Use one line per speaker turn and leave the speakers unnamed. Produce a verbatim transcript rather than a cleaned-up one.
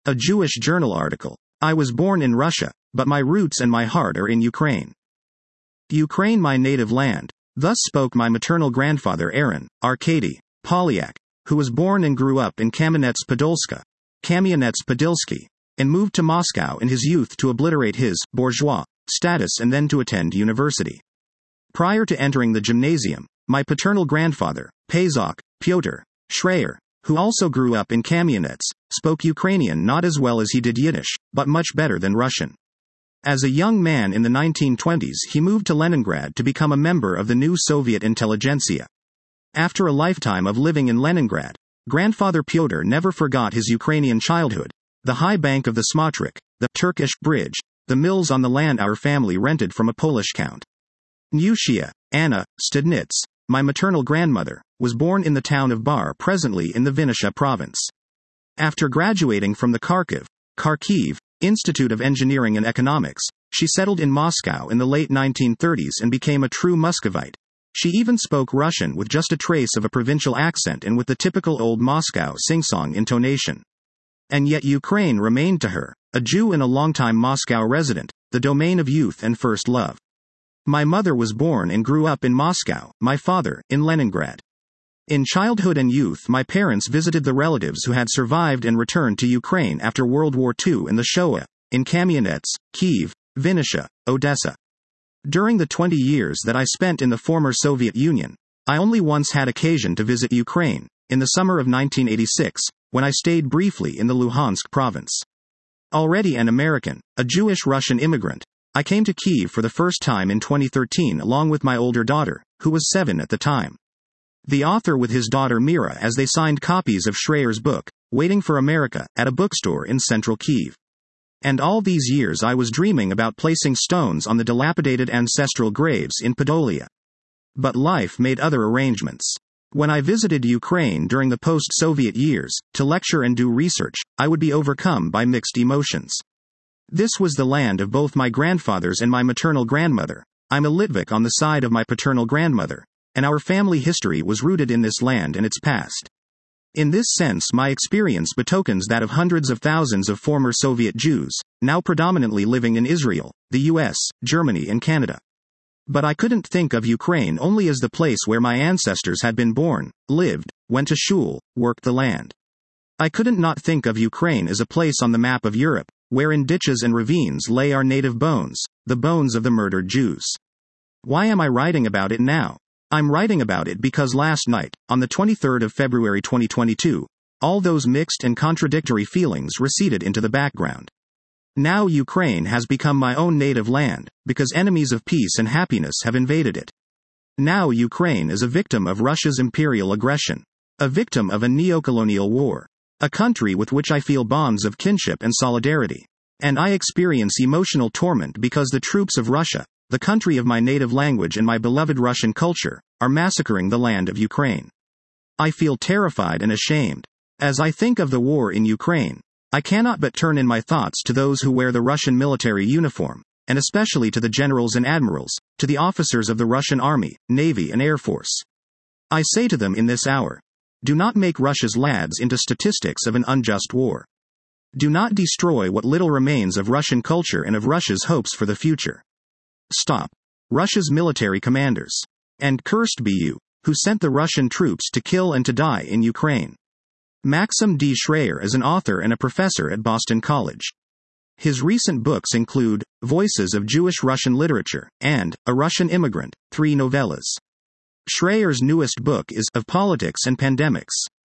A Jewish journal article. I was born in Russia, but my roots and my heart are in Ukraine. Ukraine, my native land. Thus spoke my maternal grandfather Aaron Arkady Polyak, who was born and grew up in Kamenets-Podilska, Kamianets-Podilsky, and moved to Moscow in his youth to obliterate his bourgeois status and then to attend university. Prior to entering the gymnasium, my paternal grandfather, Pazok Pyotr Schreier, who also grew up in Kamianets, spoke Ukrainian not as well as he did Yiddish, but much better than Russian. As a young man in the nineteen twenties, he moved to Leningrad to become a member of the new Soviet intelligentsia. After a lifetime of living in Leningrad, grandfather Pyotr never forgot his Ukrainian childhood, the high bank of the Smotrich, the Turkish bridge, the mills on the land our family rented from a Polish count. Nushia Anna Stadnitz, my maternal grandmother, was born in the town of Bar, presently in the Vinnytsia province. After graduating from the Kharkiv, Kharkiv Institute of Engineering and Economics, she settled in Moscow in the late nineteen thirties and became a true Muscovite. She even spoke Russian with just a trace of a provincial accent and with the typical old Moscow sing-song intonation. And yet Ukraine remained to her, a Jew and a longtime Moscow resident, the domain of youth and first love. My mother was born and grew up in Moscow, my father, in Leningrad. In childhood and youth, my parents visited the relatives who had survived and returned to Ukraine after World War Two and the Shoah, in Kamianets, Kyiv, Vinnytsia, Odessa. During the twenty years that I spent in the former Soviet Union, I only once had occasion to visit Ukraine, in the summer of nineteen eighty-six, when I stayed briefly in the Luhansk province. Already an American, a Jewish-Russian immigrant, I came to Kyiv for the first time in twenty thirteen along with my older daughter, who was seven at the time. The author with his daughter Mira as they signed copies of Schreier's book, Waiting for America, at a bookstore in central Kyiv. And all these years I was dreaming about placing stones on the dilapidated ancestral graves in Podolia. But life made other arrangements. When I visited Ukraine during the post-Soviet years, to lecture and do research, I would be overcome by mixed emotions. This was the land of both my grandfathers and my maternal grandmother. I'm a Litvak on the side of my paternal grandmother, and our family history was rooted in this land and its past. In this sense, my experience betokens that of hundreds of thousands of former Soviet Jews, now predominantly living in Israel, the U S, Germany and Canada. But I couldn't think of Ukraine only as the place where my ancestors had been born, lived, went to shul, worked the land. I couldn't not think of Ukraine as a place on the map of Europe, where in ditches and ravines lay our native bones, the bones of the murdered Jews. Why am I writing about it now? I'm writing about it because last night, on the twenty-third of February twenty twenty-two, all those mixed and contradictory feelings receded into the background. Now Ukraine has become my own native land, because enemies of peace and happiness have invaded it. Now Ukraine is a victim of Russia's imperial aggression, a victim of a neocolonial war, a country with which I feel bonds of kinship and solidarity. And I experience emotional torment because the troops of Russia, the country of my native language and my beloved Russian culture, are massacring the land of Ukraine. I feel terrified and ashamed. As I think of the war in Ukraine, I cannot but turn in my thoughts to those who wear the Russian military uniform, and especially to the generals and admirals, to the officers of the Russian Army, Navy and Air Force. I say to them in this hour, do not make Russia's lads into statistics of an unjust war. Do not destroy what little remains of Russian culture and of Russia's hopes for the future. Stop Russia's military commanders. And cursed be you, who sent the Russian troops to kill and to die in Ukraine. Maxim D. Schreier is an author and a professor at Boston College. His recent books include Voices of Jewish Russian Literature and A Russian Immigrant, three novellas. Schreier's newest book is Of Politics and Pandemics.